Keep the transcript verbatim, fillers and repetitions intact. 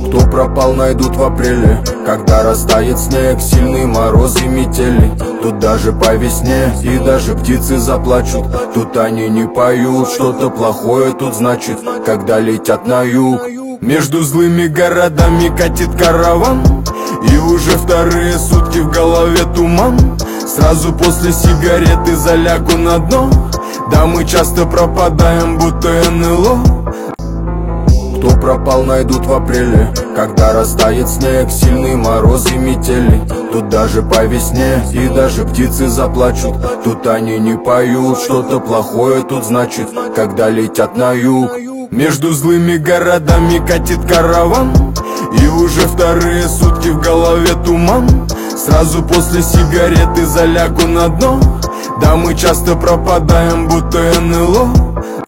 Кто пропал, найдут в апреле, когда растает снег, сильный мороз и метели. Тут даже по весне и даже птицы заплачут. Тут они не поют, что-то плохое тут значит, когда летят на юг. Между злыми городами катит караван, и уже вторые сутки в голове туман. Сразу после сигареты залягу на дно. Да, мы часто пропадаем, будто эн эл о. Кто пропал, найдут в апреле, когда растает снег, сильный мороз и метели. Тут даже по весне и даже птицы заплачут. Тут они не поют, что-то плохое тут значит, когда летят на юг. Между злыми городами катит караван, и уже вторые сутки в голове туман. Сразу после сигареты залягу на дно. Да, мы часто пропадаем, будто эн эл о.